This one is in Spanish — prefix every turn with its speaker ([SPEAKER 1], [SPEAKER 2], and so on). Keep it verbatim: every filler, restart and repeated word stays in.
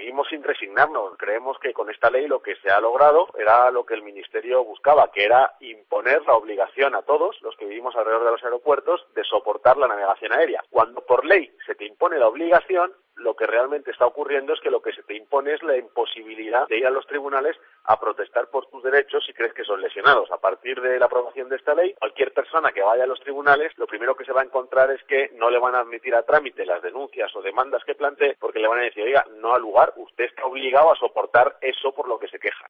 [SPEAKER 1] seguimos sin resignarnos. Creemos que con esta ley lo que se ha logrado era lo que el Ministerio buscaba, que era imponer la obligación a todos los que vivimos alrededor de los aeropuertos de soportar la navegación aérea. Cuando por ley se te impone la obligación, lo que realmente está ocurriendo es que lo que se te impone es la imposibilidad de ir a los tribunales a protestar por tus derechos si crees que son lesionados. A partir de la aprobación de esta ley, cualquier persona que vaya a los tribunales, lo primero que se va a encontrar es que no le van a admitir a trámite las denuncias o demandas que plantee, porque le van a decir, oiga, no ha lugar, usted está obligado a soportar eso por lo que se queja.